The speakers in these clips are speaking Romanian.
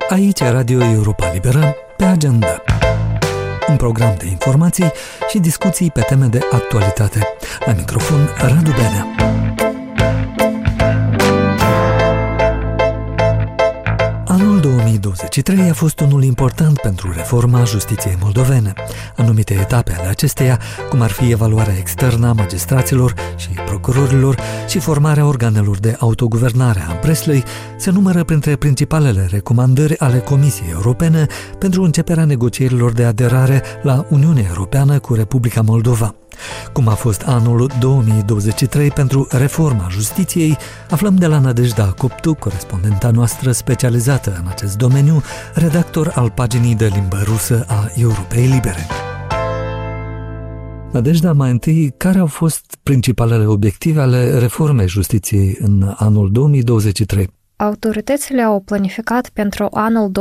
Aici Radio Europa Liberă, pe agenda. Un program de informații și discuții pe teme de actualitate. La microfon, Radu Benea. Anul 2023 a fost unul important pentru reforma justiției moldovene. Anumite etape ale acesteia, cum ar fi evaluarea externă a magistraților și procurorilor și formarea organelor de autoguvernare a Breslei, se numără printre principalele recomandări ale Comisiei Europene pentru începerea negocierilor de aderare la Uniunea Europeană cu Republica Moldova. Cum a fost anul 2023 pentru reforma justiției, aflăm de la Nadejda Coptu, corespondenta noastră specializată în acest domeniu, redactor al paginii de limbă rusă a Europei Libere. Nadejda, mai întâi, care au fost principalele obiective ale reformei justiției în anul 2023? Autoritățile au planificat pentru anul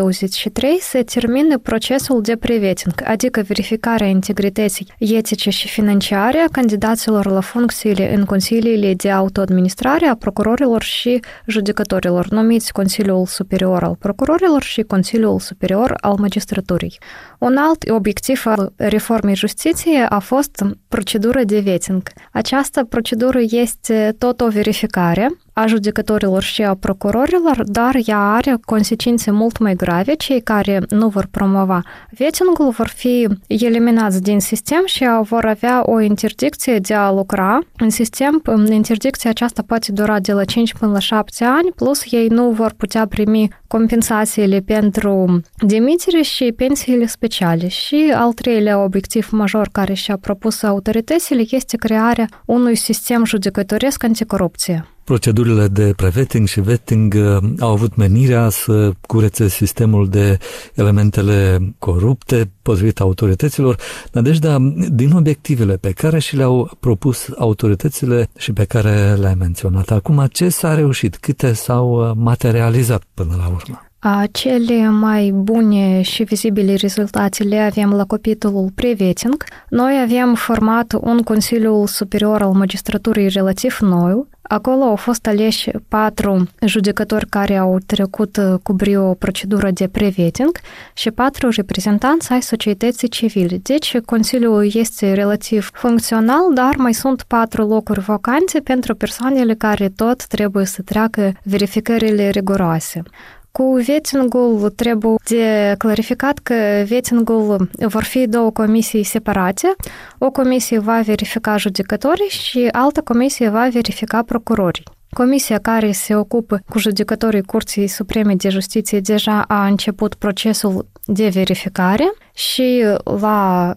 2023 să termine procesul de pre-vetting, adică verificarea integrității etice și financiare a candidaților la funcțiile în consiliile de autoadministrare a procurorilor și judecătorilor, numiți Consiliul Superior al Procurorilor și Consiliul Superior al Magistraturii. Un alt obiectiv al reformei justiției a fost procedura de vetting. Această procedură este tot o verificare a judecătorilor și a procurorilor, dar ea are consecințe mult mai grave. Cei care nu vor promova vetting-ul vor fi eliminați din sistem și vor avea o interdicție de a lucra în sistem. Interdicția aceasta poate dura de la 5 până la 7 ani, plus ei nu vor putea primi compensațiile pentru demitere și pensiile speciale. Și al treilea obiectiv major care și-a propus autoritățile este crearea unui sistem judecătoresc anticorupție. Procedurile de pre-vetting și vetting au avut menirea să curețe sistemul de elementele corupte, potrivit autorităților. Nadejda, din obiectivele pe care și le-au propus autoritățile și pe care le-ai menționat acum, ce s-a reușit? Câte s-au materializat până la urmă? Cele mai bune și vizibile rezultate le avem la capitolul pre-vetting. Noi avem format un Consiliu Superior al Magistraturii relativ nou. Acolo au fost aleși 4 judecători care au trecut cu brio procedura de pre-vetting și 4 reprezentanți ai societății civile. Deci, Consiliul este relativ funcțional, dar mai sunt 4 locuri vacante pentru persoanele care tot trebuie să treacă verificările riguroase. Cu vetting-ul trebuie de clarificat că vetting-ul vor fi 2 comisii separate. O comisie va verifica judecătorii și altă comisie va verifica procurorii. Comisia care se ocupă cu judecătorii Curții Supreme de Justiție deja a început procesul de verificare și la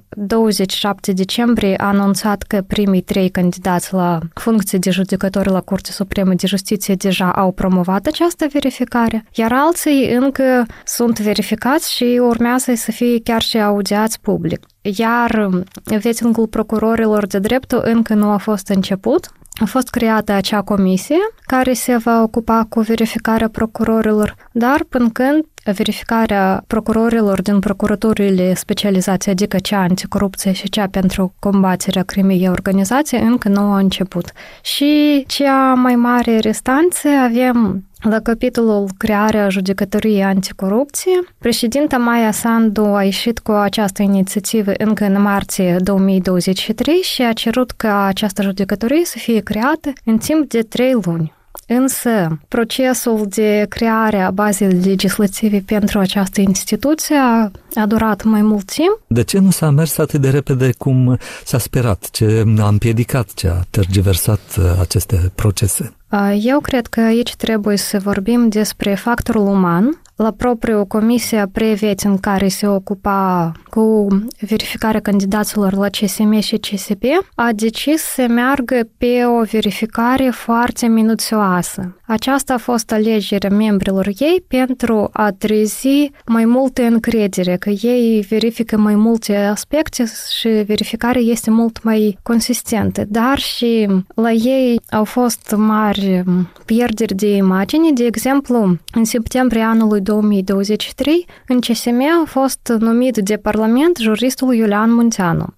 27 decembrie a anunțat că primii 3 candidați la funcție de judecători la Curtea Supremă de Justiție deja au promovat această verificare, iar alții încă sunt verificați și urmează să fie chiar și audiați public. Iar vetting-ul procurorilor de dreptul încă nu a fost început. A fost creată acea comisie care se va ocupa cu verificarea procurorilor, dar până când verificarea procurorilor din procuraturile specializate, adică cea anticorupție și cea pentru combaterea crimei organizate, încă nu a început. Și cea mai mare restanță avem la capitolul crearea judecătoriei anticorupție. Președinta Maia Sandu a ieșit cu această inițiativă încă în martie 2023 și a cerut ca această judecătorie să fie creată în timp de 3 luni. Însă, procesul de creare a bazei legislative pentru această instituție a durat mai mult timp. De ce nu s-a mers atât de repede cum s-a sperat? Ce a împiedicat, ce a tergiversat aceste procese? Eu cred că aici trebuie să vorbim despre factorul uman. La propriu comisia pre-vetting care se ocupa cu verificarea candidaților la CSM și CSP a decis să meargă pe o verificare foarte minuțioasă. Aceasta a fost alegerea membrilor ei pentru a trezi mai multă încredere, că ei verifică mai multe aspecte și verificarea este mult mai consistentă. Dar și la ei au fost mari pierderi de imagine. De exemplu, în septembrie anului 2023, în CSM a fost numit de Parlament juristul Iulian Munteanu,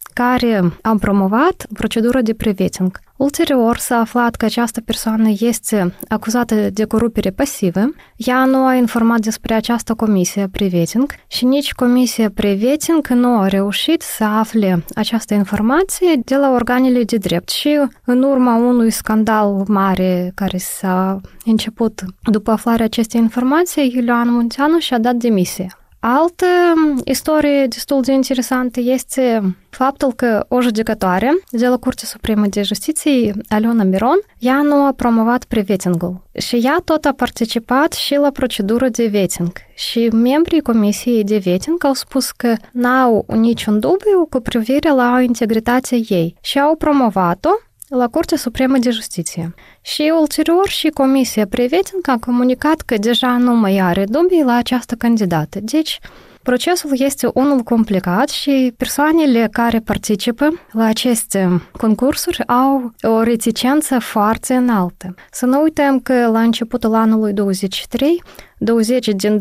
care a promovat procedură de pre-vetting. Ulterior s-a aflat că această persoană este acuzată de corupere pasivă. Ea nu a informat despre această comisie pre-vetting și nici comisia pre-vetting nu a reușit să afle această informație de la organele de drept. Și în urma unui scandal mare care s-a început după aflarea acestei informații, Iulian Munteanu și-a dat demisia. Altă istorie destul de interesantă este faptul că o judecătoare de la Curtea Supremă de Justiție, Aliona Miron, ea nu a promovat pre-vetting-ul și ea tot a participat și la procedură de vetting. Și membrii Comisiei de Vetting au spus că n-au niciun dubiu cu privire la integritatea ei și au promovat-o la Curtea Supremă de Justiție. Și ulterior și Comisia pre-vetting a comunicat că deja nu mai are dubii la această candidată. Deci, procesul este unul complicat și persoanele care participă la aceste concursuri au o reticență foarte înaltă. Să nu uităm că la începutul anului 2023, 20 din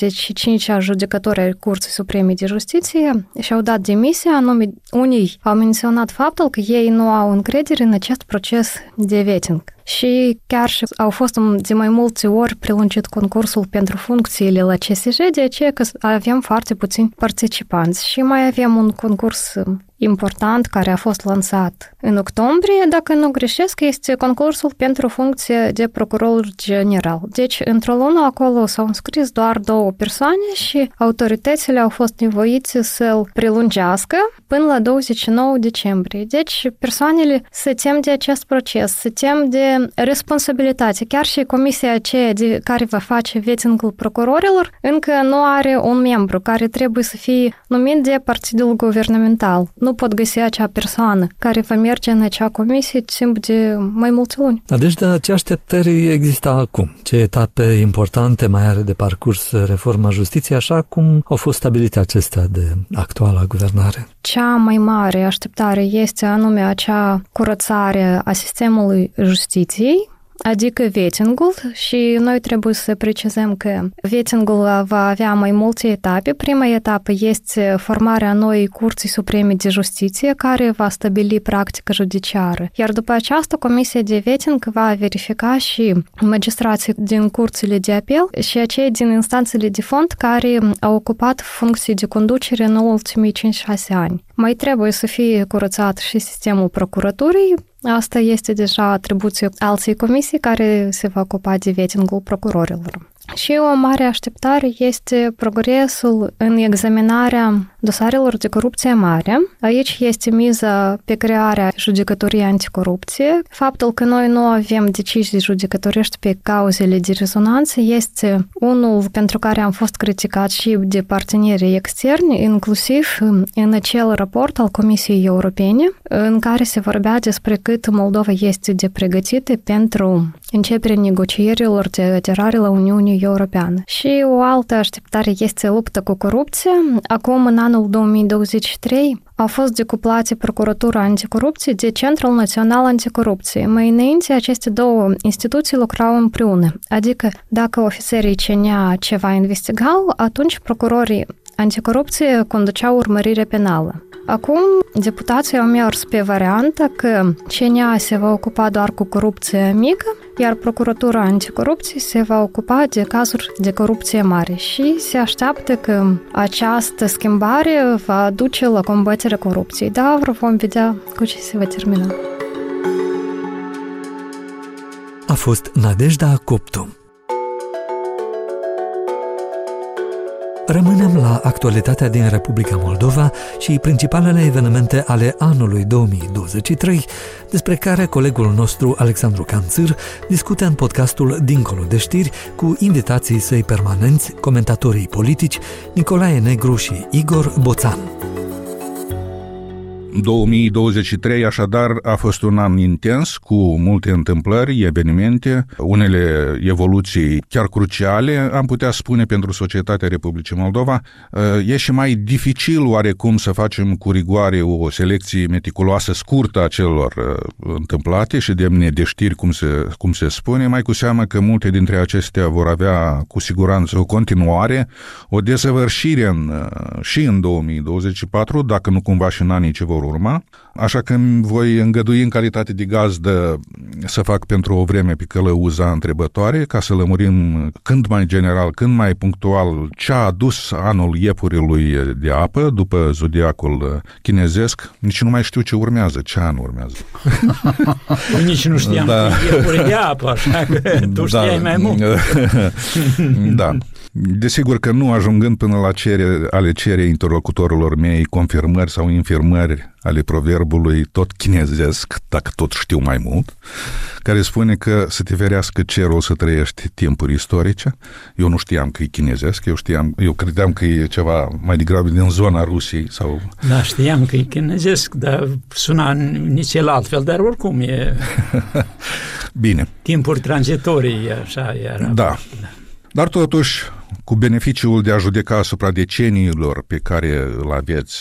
25 judecători ai Curții Supreme de Justiție și-au dat demisia, unii au menționat faptul că ei nu au încredere în acest proces de vetting. Și chiar și au fost de mai multe ori prelungit concursul pentru funcțiile la CSJ, de aceea că avem foarte puțini participanți. Și mai avem un concurs important care a fost lansat în octombrie, dacă nu greșesc, este concursul pentru funcție de procuror general. Deci, într-o lună acolo s-au înscris doar 2 persoane și autoritățile au fost nevoite să-l prelungească până la 29 decembrie. Deci, persoanele se tem de acest proces, se tem de responsabilitate. Chiar și comisia aceea care va face vetting-ul procurorilor încă nu are un membru care trebuie să fie numit de partidul guvernamental. Nu pot găsi acea persoană care va merge în acea comisie timp de mai multe luni. Nadejda, ce așteptări există acum? Ce etape importante mai are de parcurs reforma justiției, așa cum au fost stabilite acestea de actuala guvernare? Cea mai mare așteptare este anume acea curățare a sistemului justiției, adică vetting-ul, și noi trebuie să precizăm că vetting-ul va avea mai multe etape. Prima etapă este formarea noii Curții Supreme de Justiție, care va stabili practică judiciară. Iar după aceasta, Comisia de Vetting va verifica și magistrații din curțile de apel și acei din instanțele de fond care au ocupat funcții de conducere în ultimii 5-6 ani. Mai trebuie să fie curățat și sistemul procuraturii. Asta este deja atribuție alții comisii care se va ocupa de vetting-ul procurorilor. Și o mare așteptare este progresul în examinarea dosarelor de corupție mare. Aici este miza pe crearea judecătoriei anticorupție. Faptul că noi nu avem decizii judecătorești pe cauzele de rezonanță este unul pentru care am fost criticat și de partenerii externi, inclusiv în acel raport al Comisiei Europene, în care se vorbea despre cât Moldova este de pregătită pentru începerea negocierilor de aderare la Uniunea Europeană. Și o altă așteptare este lupta cu corupția. Acum, în anul 2023, au fost decuplate Procuratura Anticorupție de Centrul Național Anticorupție. Mai înainte, aceste două instituții lucrau împreună. Adică, dacă ofițerii CNA ceva investigau, atunci procurorii anticorupție conduceau urmărire penală. Acum, deputații au mers pe varianta că CNA se va ocupa doar cu corupție mică, iar Procuratura Anticorupție se va ocupa de cazuri de corupție mare și se așteaptă că această schimbare va duce la combaterea corupției. Dar vom vedea cu ce se va termina. A fost Nadejda Coptu. Rămânem la actualitatea din Republica Moldova și principalele evenimente ale anului 2023, despre care colegul nostru Alexandru Canțir discută în podcastul Dincolo de știri cu invitații săi permanenți, comentatorii politici Nicolae Negru și Igor Boțan. 2023, așadar, a fost un an intens, cu multe întâmplări, evenimente, unele evoluții chiar cruciale, am putea spune, pentru societatea Republicii Moldova. E și mai dificil oarecum să facem cu rigoare o selecție meticuloasă, scurtă a celor întâmplate și demne de știri, cum se spune, mai cu seamă că multe dintre acestea vor avea cu siguranță o continuare, o desăvârșire și în 2024, dacă nu cumva și în anii ce vor vor urma, așa că îmi voi îngădui în calitate de gazdă să fac pentru o vreme pe călăuza întrebătoare, ca să lămurim cât mai general, cât mai punctual ce a adus anul iepurilui de apă după zodiacul chinezesc. Nici nu mai știu ce urmează, ce an urmează. Nici nu știam că iepuri de apă, așa că tu știai mai mult. Da. Desigur că nu ajungând până la cere interlocutorilor mei confirmări sau infirmări ale proverbului tot chinezesc, dacă tot știu mai mult, care spune că să te ferească cerul să trăiești timpuri istorice. Eu nu știam că e chinezesc, eu credeam că e ceva mai degrabă din zona Rusiei. Sau... Da, știam că e chinezesc, dar suna nici el altfel, dar oricum e... Bine. Timpuri tranzitorii, așa era. Da. Dar totuși, cu beneficiul de a judeca asupra deceniilor pe care îl aveți,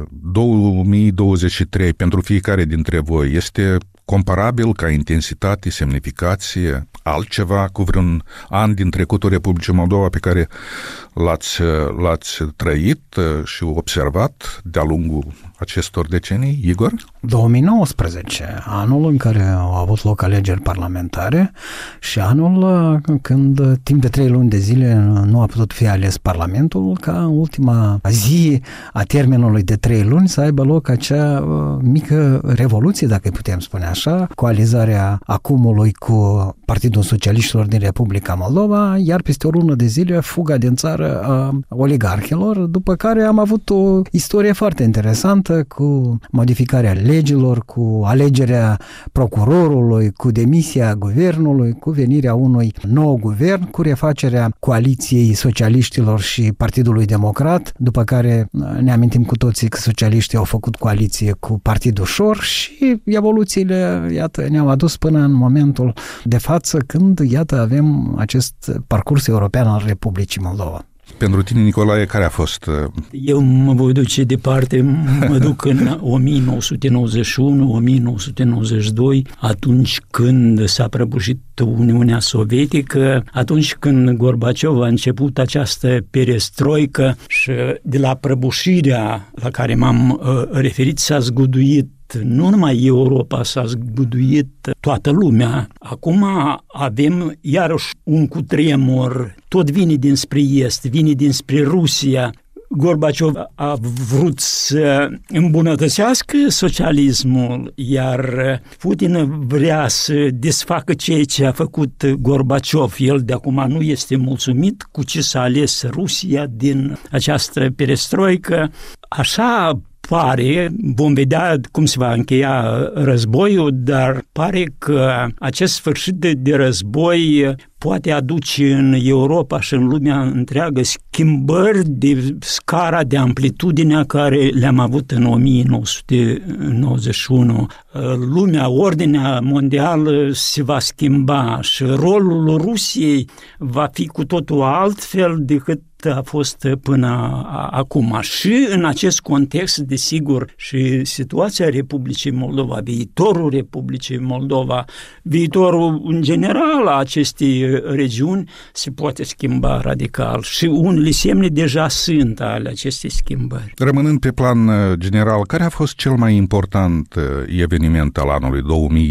2023 pentru fiecare dintre voi este comparabil ca intensitate, semnificație, altceva cu vreun an din trecutul Republicii Moldova pe care l-ați trăit și observat de-a lungul acestor decenii, Igor? 2019, anul în care au avut loc alegeri parlamentare și anul când timp de 3 luni de zile nu a putut fi ales Parlamentul, ca în ultima zi a termenului de 3 luni să aibă loc acea mică revoluție, dacă putem spune așa, coalizarea acumului cu Partidul Socialiștilor din Republica Moldova, iar peste o lună de zile fuga din țară a oligarhilor, după care am avut o istorie foarte interesantă cu modificarea legilor, cu alegerea procurorului, cu demisia guvernului, cu venirea unui nou guvern, cu refacerea coaliției socialiștilor și Partidului Democrat, după care ne amintim cu toții că socialiștii au făcut coaliție cu Partidul Șor și evoluțiile, iată, ne-au adus până în momentul de față când, iată, avem acest parcurs european al Republicii Moldova. Pentru tine, Nicolae, care a fost? Eu mă voi duce departe, mă duc în 1991-1992, atunci când s-a prăbușit Uniunea Sovietică, atunci când Gorbaciov a început această perestroică și de la prăbușirea la care m-am referit s-a zguduit nu numai Europa, s-a zguduit toată lumea. Acum avem iarăși un cutremur, tot vine dinspre est, vine dinspre Rusia. Gorbaciov a vrut să îmbunătățească socialismul, iar Putin vrea să desfacă ceea ce a făcut Gorbaciov. El de acum nu este mulțumit cu ce s-a ales Rusia din această perestroică. Așa pare, vom vedea cum se va încheia războiul, dar pare că acest sfârșit de război poate aduce în Europa și în lumea întreagă schimbări de scara, de amplitudinea care le-am avut în 1991. Lumea, ordinea mondială se va schimba și rolul Rusiei va fi cu totul altfel decât a fost până acum. Și în acest context, desigur, și situația Republicii Moldova, viitorul Republicii Moldova, viitorul în general a acestei regiuni se poate schimba radical și unele semne deja sunt ale acestei schimbări. Rămânând pe plan general, care a fost cel mai important eveniment al anului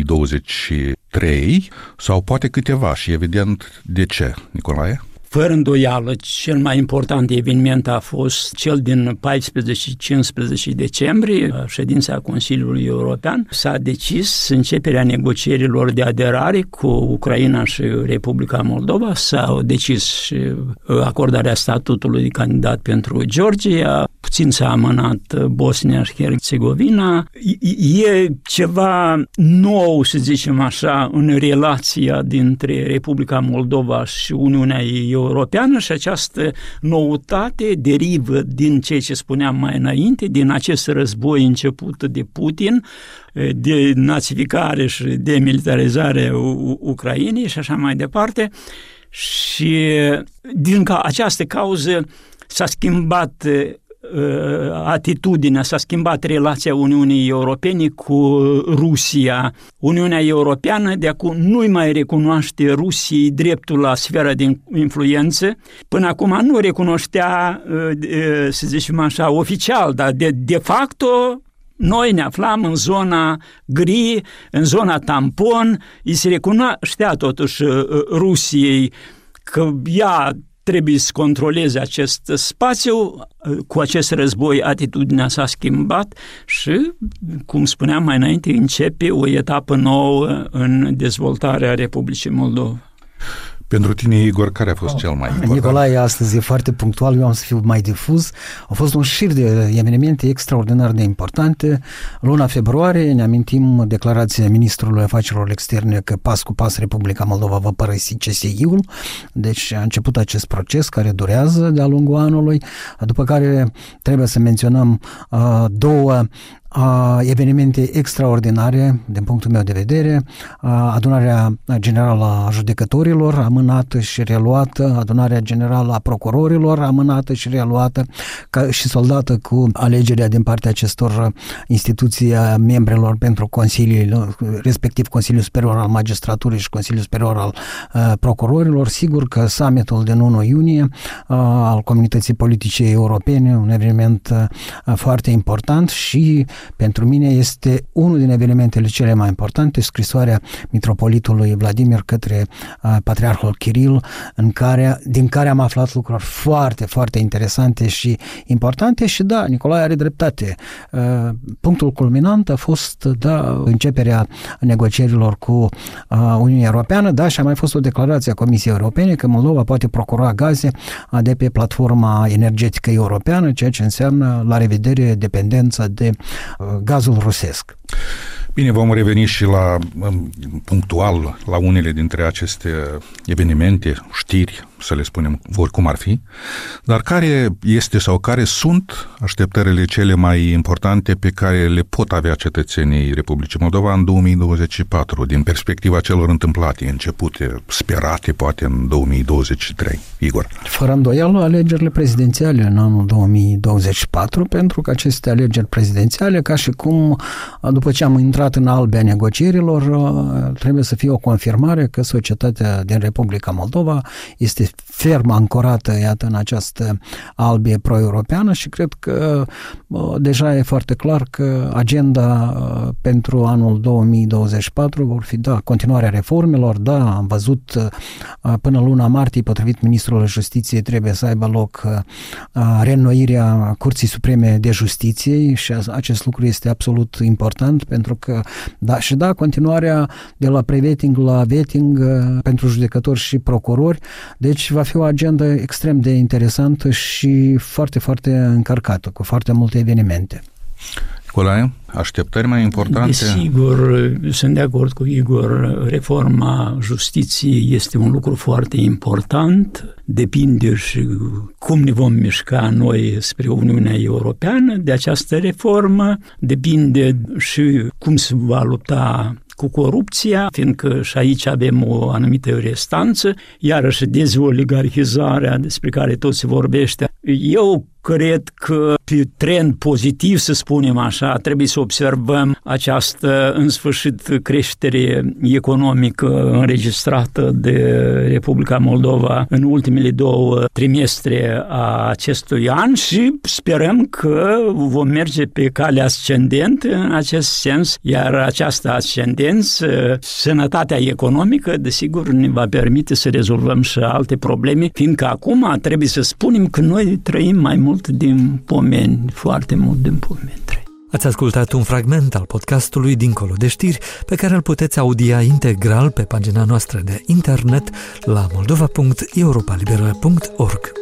2023 sau poate câteva și evident de ce, Nicolae? Fără îndoială, cel mai important eveniment a fost cel din 14-15 decembrie, ședința Consiliului European. S-a decis începerea negocierilor de aderare cu Ucraina și Republica Moldova, s-a decis acordarea statutului de candidat pentru Georgia, puțin s-a amânat Bosnia și Herțegovina. E ceva nou, să zicem așa, în relația dintre Republica Moldova și Uniunea Europeană și această noutate derivă din ceea ce spuneam mai înainte, din acest război început de Putin, de națificare și demilitarizare Ucrainei și așa mai departe. Și din această cauză s-a schimbat atitudinea, s-a schimbat relația Uniunii Europene cu Rusia. Uniunea Europeană de acum nu-i mai recunoaște Rusiei dreptul la sfera de influență. Până acum nu recunoștea, să zicem așa, oficial, dar de facto Noi ne aflam în zona gri, în zona tampon, îi se recunoștea totuși Rusiei că ea trebuie să controleze acest spațiu. Cu acest război atitudinea s-a schimbat și, cum spuneam mai înainte, începe o etapă nouă în dezvoltarea Republicii Moldova. Pentru tine, Igor, care a fost cel mai important? Nicolae astăzi e foarte punctual, eu am să fiu mai difuz. Au fost un șir de evenimente extraordinar de importante. Luna februarie, ne amintim declarația Ministrului Afacerilor Externe că pas cu pas Republica Moldova va părăsi CSI-ul. Deci a început acest proces care durează de-a lungul anului, după care trebuie să menționăm două evenimente extraordinare din punctul meu de vedere, adunarea generală a judecătorilor amânată și reluată, adunarea generală a procurorilor amânată și reluată și soldată cu alegerea din partea acestor instituții a membrilor pentru consiliul, respectiv Consiliul Superior al Magistraturii și Consiliul Superior al Procurorilor. Sigur că summitul din 1 iunie al Comunității Politice Europene, un eveniment foarte important și pentru mine este unul din evenimentele cele mai importante, scrisoarea mitropolitului Vladimir către patriarhul Kiril, din care am aflat lucruri foarte, foarte interesante și importante și da, Nicolae are dreptate. Punctul culminant a fost începerea negocierilor cu Uniunea Europeană, da, și a mai fost o declarație a Comisiei Europene că Moldova poate procura gaze de pe platforma energetică europeană, ceea ce înseamnă la revedere dependența de gazul rusesc. Bine, vom reveni și punctual la unele dintre aceste evenimente, știri, să le spunem oricum ar fi, dar care este sau care sunt așteptările cele mai importante pe care le pot avea cetățenii Republicii Moldova în 2024, din perspectiva celor întâmplate, începute, sperate poate în 2023? Igor. Fără îndoială, alegerile prezidențiale în anul 2024, pentru că aceste alegeri prezidențiale, ca și cum după ce am intrat în albia negocierilor, trebuie să fie o confirmare că societatea din Republica Moldova este ferm ancorată, iată, în această albie pro-europeană și cred că deja e foarte clar că agenda pentru anul 2024 vor fi, continuarea reformelor, am văzut până luna martie, potrivit Ministrului Justiției, trebuie să aibă loc reînnoirea Curții Supreme de Justiție și acest lucru este absolut important pentru că, continuarea de la pre-vetting la vetting pentru judecători și procurori, deci va fi o agenda extrem de interesantă și foarte, foarte încărcată, cu foarte multe evenimente. Nicolae, așteptări mai importante? Desigur, sunt de acord cu Igor, reforma justiției este un lucru foarte important, depinde și cum ne vom mișca noi spre Uniunea Europeană de această reformă, depinde și cum se va lupta cu corupția, fiindcă și aici avem o anumită restanță, iarăși dezoligarhizarea despre care tot se vorbește. Eu cred că pe trend pozitiv, să spunem așa, trebuie să observăm această, în sfârșit, creștere economică înregistrată de Republica Moldova în ultimele 2 trimestre a acestui an și sperăm că vom merge pe calea ascendentă în acest sens, iar această ascendență, sănătatea economică, desigur, ne va permite să rezolvăm și alte probleme, fiindcă acum trebuie să spunem că noi trăim mai mult din pomeni, foarte mult din pomeni. Ați ascultat un fragment al podcastului Dincolo de știri, pe care îl puteți audia integral pe pagina noastră de internet la moldova.europalibera.org.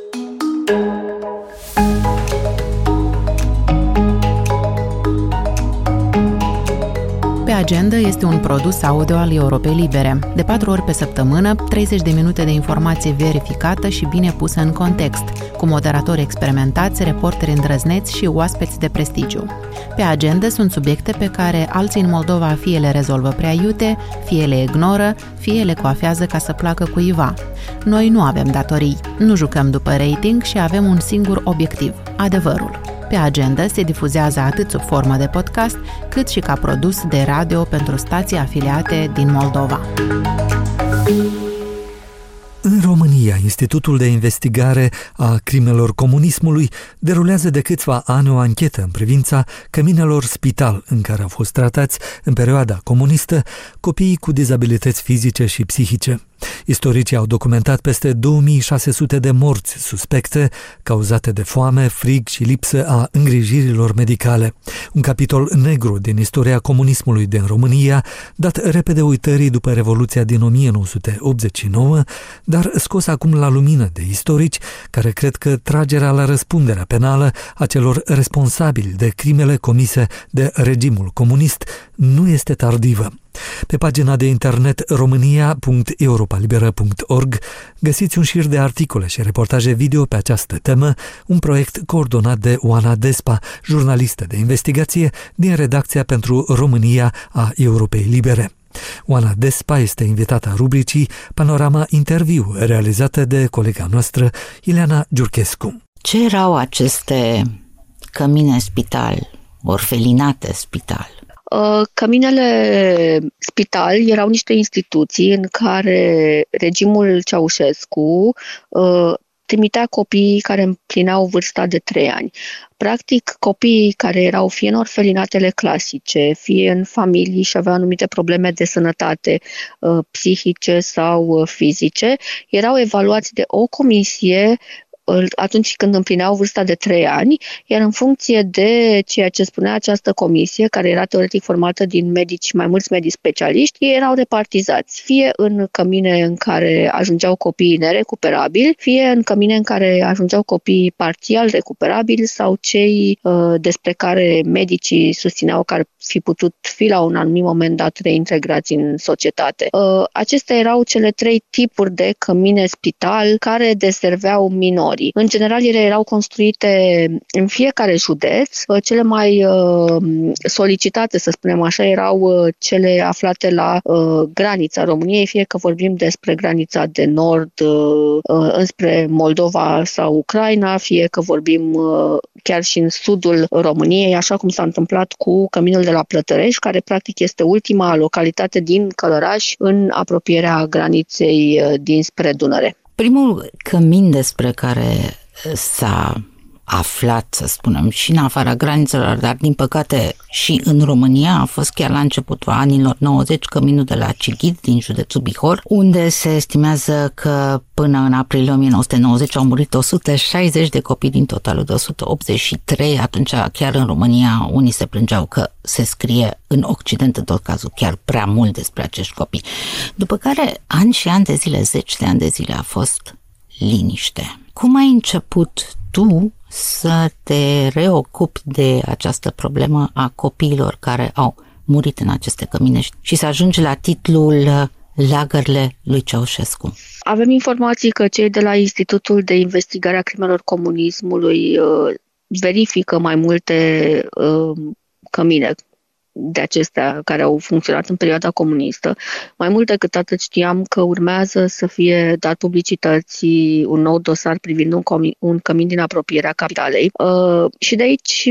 Pe agenda este un produs audio al Europei Libere. De 4 ori pe săptămână, 30 de minute de informație verificată și bine pusă în context, cu moderatori experimentați, reporteri îndrăzneți și oaspeți de prestigiu. Pe agenda sunt subiecte pe care alții în Moldova fie le rezolvă prea iute, fie le ignoră, fie le coafează ca să placă cuiva. Noi nu avem datorii, nu jucăm după rating și avem un singur obiectiv, adevărul. Pe agenda se difuzează atât sub formă de podcast, cât și ca produs de radio pentru stații afiliate din Moldova. În România, Institutul de Investigare a Crimelor Comunismului derulează de câțiva ani o anchetă în privința căminelor spital în care au fost tratați în perioada comunistă copiii cu dizabilități fizice și psihice. Istoricii au documentat peste 2600 de morți suspecte cauzate de foame, frig și lipsă a îngrijirilor medicale. Un capitol negru din istoria comunismului din România, dat repede uitării după Revoluția din 1989, dar scos acum la lumină de istorici care cred că tragerea la răspunderea penală a celor responsabili de crimele comise de regimul comunist nu este tardivă. Pe pagina de internet romania.europalibera.org găsiți un șir de articole și reportaje video pe această temă, un proiect coordonat de Oana Despa, jurnalistă de investigație din redacția pentru România a Europei Libere. Oana Despa este invitata rubricii Panorama Interviu, realizată de colega noastră Ileana Giurchescu. Ce erau aceste cămine spital, orfelinate spital? Căminele spital erau niște instituții în care regimul Ceaușescu trimitea copiii care împlineau vârsta de 3 ani. Practic, copiii care erau fie în orfelinatele clasice, fie în familii și aveau anumite probleme de sănătate psihice sau fizice, erau evaluați de o comisie atunci când împlineau vârsta de 3 ani, iar în funcție de ceea ce spunea această comisie, care era teoretic formată din medici, mai mulți medici specialiști, ei erau repartizați, fie în cămine în care ajungeau copiii nerecuperabili, fie în cămine în care ajungeau copiii parțial recuperabili sau cei despre care medicii susțineau că ar fi putut fi la un anumit moment dat reintegrați în societate. Acestea erau cele 3 tipuri de cămine spital care deserveau minori. În general, ele erau construite în fiecare județ. Cele mai solicitate, să spunem așa, erau cele aflate la granița României, fie că vorbim despre granița de nord înspre Moldova sau Ucraina, fie că vorbim chiar și în sudul României, așa cum s-a întâmplat cu căminul de la Plătărești, care practic este ultima localitate din Călăraș în apropierea graniței dinspre Dunăre. Primul cămin despre care s-a aflat, să spunem, și în afara granițelor, dar din păcate și în România, a fost chiar la începutul anilor 90, căminul de la Cighid, din județul Bihor, unde se estimează că până în aprilie 1990 au murit 160 de copii din totalul de 183. Atunci, chiar în România, unii se plângeau că se scrie în Occident, în tot cazul, chiar prea mult despre acești copii. După care, ani și ani de zile, 10 de ani de zile, a fost liniște. Cum ai început tu să te reocupi de această problemă a copiilor care au murit în aceste cămine și să ajungi la titlul Lagărele lui Ceaușescu? Avem informații că cei de la Institutul de Investigare a Crimelor Comunismului verifică mai multe cămine de acestea care au funcționat în perioada comunistă. Mai mult decât atât, știam că urmează să fie dat publicității un nou dosar privind un cămin din apropierea capitalei. Și de aici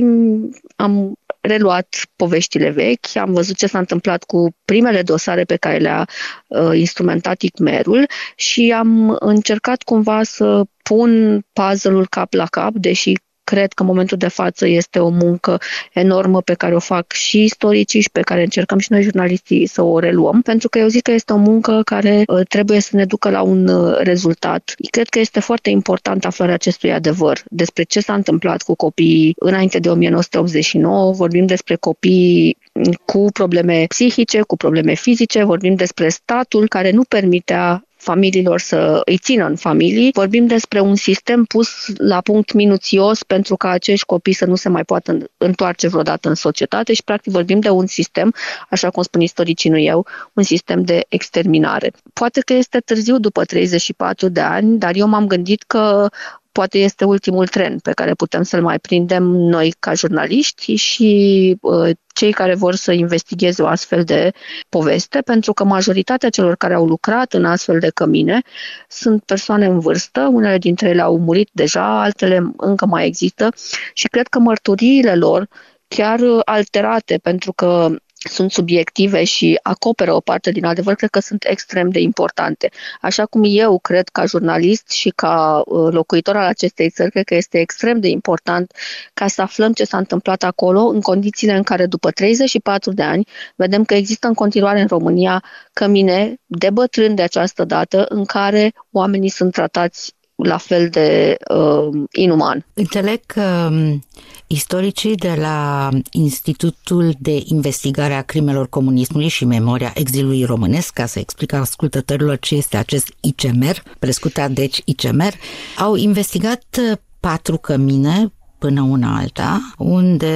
am reluat poveștile vechi, am văzut ce s-a întâmplat cu primele dosare pe care le-a instrumentat ICMER-ul și am încercat cumva să pun puzzle-ul cap la cap, deși cred că în momentul de față este o muncă enormă pe care o fac și istoricii și pe care încercăm și noi jurnaliștii să o reluăm, pentru că eu zic că este o muncă care trebuie să ne ducă la un rezultat. Cred că este foarte important aflarea acestui adevăr despre ce s-a întâmplat cu copiii înainte de 1989, vorbim despre copii cu probleme psihice, cu probleme fizice, vorbim despre statul care nu permitea familiilor să îi țină în familii. Vorbim despre un sistem pus la punct minuțios pentru ca acești copii să nu se mai poată întoarce vreodată în societate și practic vorbim de un sistem, așa cum spun istoricii, nu eu, un sistem de exterminare. Poate că este târziu după 34 de ani, dar eu m-am gândit că poate este ultimul tren pe care putem să-l mai prindem noi ca jurnaliști și cei care vor să investigheze o astfel de poveste, pentru că majoritatea celor care au lucrat în astfel de cămine sunt persoane în vârstă, unele dintre ele au murit deja, altele încă mai există și cred că mărturiile lor chiar alterate, pentru că sunt subiective și acoperă o parte din adevăr, cred că sunt extrem de importante. Așa cum eu cred ca jurnalist și ca locuitor al acestei țări, cred că este extrem de important ca să aflăm ce s-a întâmplat acolo în condițiile în care după 34 de ani vedem că există în continuare în România cămine de bătrâni de această dată în care oamenii sunt tratați la fel de inuman. Înțeleg că istoricii de la Institutul de Investigare a Crimelor Comunismului și Memoria Exilului Românesc, ca să explic ascultătorilor ce este acest ICMR, prescutat deci ICMR, au investigat 4 cămine până una alta, unde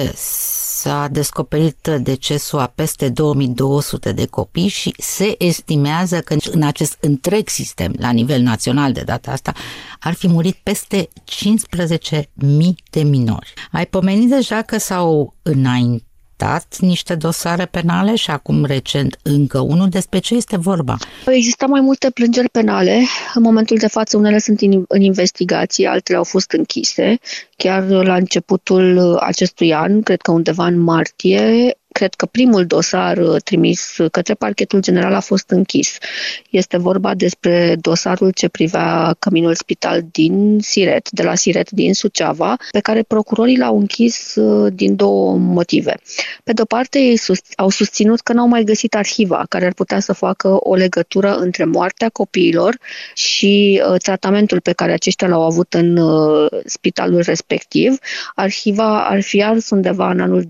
s-a descoperit decesul a peste 2200 de copii și se estimează că în acest întreg sistem, la nivel național de data asta, ar fi murit peste 15.000 de minori. Ai pomenit deja că s-au înaintat niște dosare penale și acum recent încă unul. Despre ce este vorba? Există mai multe plângeri penale. În momentul de față unele sunt în investigații, altele au fost închise. Chiar la începutul acestui an, cred că undeva în martie, cred că primul dosar trimis către Parchetul General a fost închis. Este vorba despre dosarul ce privea căminul spital din Siret, de la Siret din Suceava, pe care procurorii l-au închis din 2 motive. Pe de-o parte, ei au susținut că n-au mai găsit arhiva care ar putea să facă o legătură între moartea copiilor și tratamentul pe care aceștia l-au avut în spitalul respectiv. Arhiva ar fi ars undeva în anul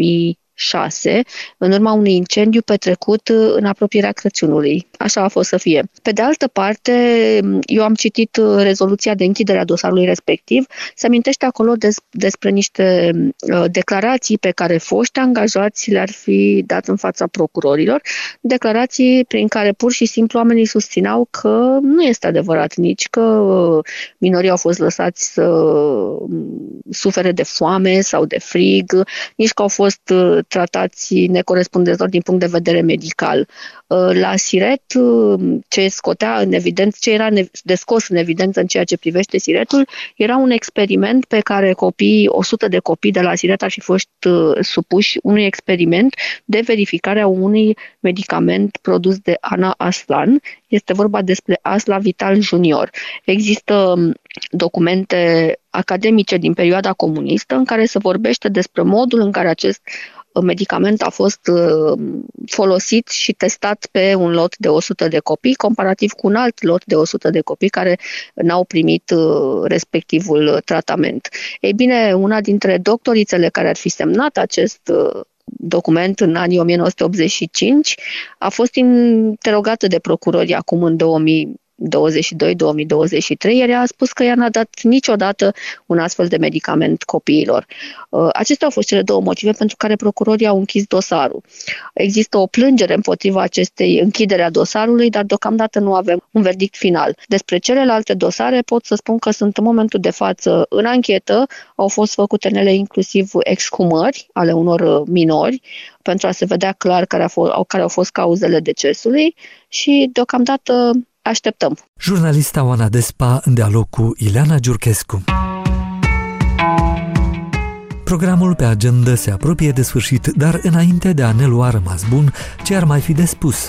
2006, în urma unui incendiu petrecut în apropierea Crăciunului. Așa a fost să fie. Pe de altă parte, eu am citit rezoluția de închidere a dosarului respectiv. Se amintește acolo despre niște declarații pe care foști angajați le-ar fi dat în fața procurorilor, declarații prin care pur și simplu oamenii susțineau că nu este adevărat nici că minorii au fost lăsați să sufere de foame sau de frig, nici că au fost tratați necorespunzător din punct de vedere medical. La Siret, ce scotea în evidență, ce era de scos în evidență în ceea ce privește Siretul, era un experiment pe care 100 de copii de la Siret ar fi fost supuși unui experiment de verificare a unui medicament produs de Ana Aslan. Este vorba despre Asla Vital Junior. Există documente academice din perioada comunistă în care se vorbește despre modul în care acest medicament a fost folosit și testat pe un lot de 100 de copii, comparativ cu un alt lot de 100 de copii care n-au primit respectivul tratament. Ei bine, una dintre doctorițele care ar fi semnat acest document în anii 1985 a fost interogată de procurori acum în 2022-2023, iar ea a spus că ea n-a dat niciodată un astfel de medicament copiilor. Acestea au fost cele 2 motive pentru care procurorii au închis dosarul. Există o plângere împotriva acestei închidere a dosarului, dar deocamdată nu avem un verdict final. Despre celelalte dosare pot să spun că sunt în momentul de față în anchetă, au fost făcute în ele inclusiv exhumări ale unor minori pentru a se vedea clar care au fost cauzele decesului și deocamdată așteptăm. Jurnalista Oana Despa în dialog cu Ileana Giurchescu. Programul pe agenda se apropie de sfârșit, dar înainte de a ne lua rămas bun, ce ar mai fi de spus?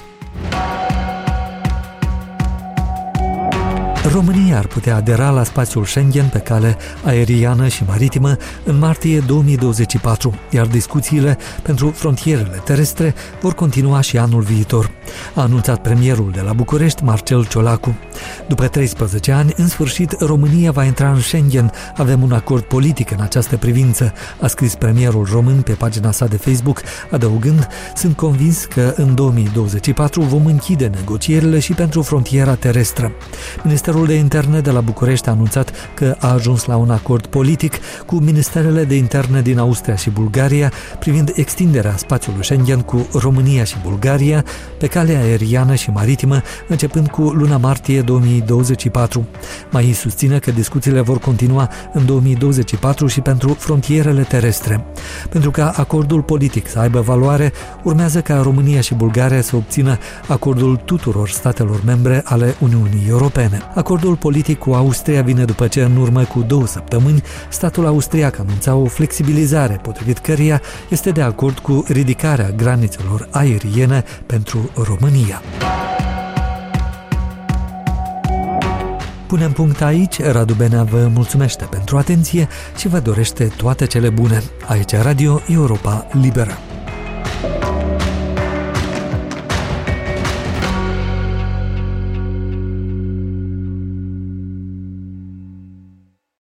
România ar putea adera la spațiul Schengen pe cale aeriană și maritimă în martie 2024, iar discuțiile pentru frontierele terestre vor continua și anul viitor, a anunțat premierul de la București, Marcel Ciolacu. După 13 ani, în sfârșit, România va intra în Schengen. Avem un acord politic în această privință, a scris premierul român pe pagina sa de Facebook, adăugând: sunt convins că în 2024 vom închide negocierile și pentru frontiera terestră. Ministerul de Interne de la București a anunțat că a ajuns la un acord politic cu ministerele de interne din Austria și Bulgaria privind extinderea spațiului Schengen cu România și Bulgaria pe cale aeriană și maritimă, începând cu luna martie 2024. Mai susține că discuțiile vor continua în 2024 și pentru frontierele terestre. Pentru ca acordul politic să aibă valoare, urmează ca România și Bulgaria să obțină acordul tuturor statelor membre ale Uniunii Europene. Acordul politic cu Austria vine după ce, în urmă cu 2 săptămâni, statul austriac anunța o flexibilizare potrivit căreia este de acord cu ridicarea granițelor aeriene pentru România. Punem punct aici, Radu Benea vă mulțumește pentru atenție și vă dorește toate cele bune. Aici Radio Europa Liberă.